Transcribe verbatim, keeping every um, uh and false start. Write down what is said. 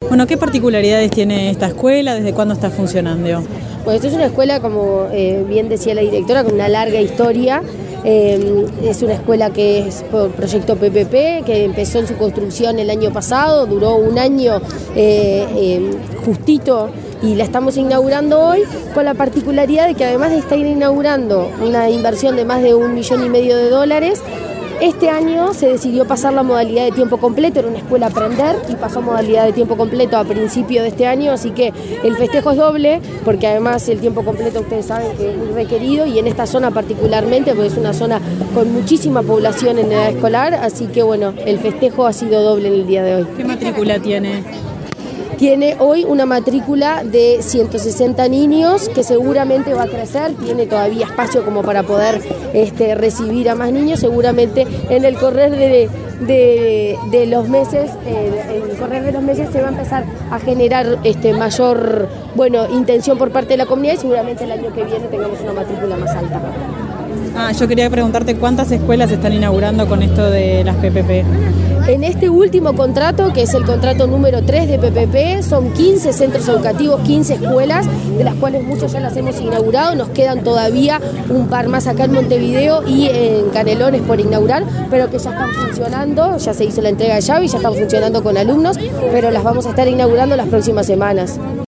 Bueno, ¿qué particularidades tiene esta escuela? ¿Desde cuándo está funcionando? Bueno, esto es una escuela, como eh, bien decía la directora, con una larga historia. Eh, es una escuela que es por proyecto P P P, que empezó en su construcción el año pasado, duró un año eh, eh, justito y la estamos inaugurando hoy, con la particularidad de que además de estar inaugurando una inversión de más de un millón y medio de dólares, este año se decidió pasar la modalidad de tiempo completo, era una escuela Aprender y pasó a modalidad de tiempo completo a principio de este año, así que el festejo es doble, porque además el tiempo completo ustedes saben que es muy requerido y en esta zona particularmente, porque es una zona con muchísima población en edad escolar, así que bueno, el festejo ha sido doble en el día de hoy. ¿Qué matrícula tiene? Tiene hoy una matrícula de ciento sesenta niños que seguramente va a crecer, tiene todavía espacio como para poder este, recibir a más niños, seguramente en el correr de, de, de los meses, eh, en el correr de los meses se va a empezar a generar este, mayor bueno, intención por parte de la comunidad y seguramente el año que viene tengamos una matrícula más alta. Ah, yo quería preguntarte cuántas escuelas se están inaugurando con esto de las P P P. En este último contrato, que es el contrato número tres de P P P, son quince centros educativos, quince escuelas, de las cuales muchas ya las hemos inaugurado, nos quedan todavía un par más acá en Montevideo y en Canelones por inaugurar, pero que ya están funcionando, ya se hizo la entrega de llave y ya están funcionando con alumnos, pero las vamos a estar inaugurando las próximas semanas.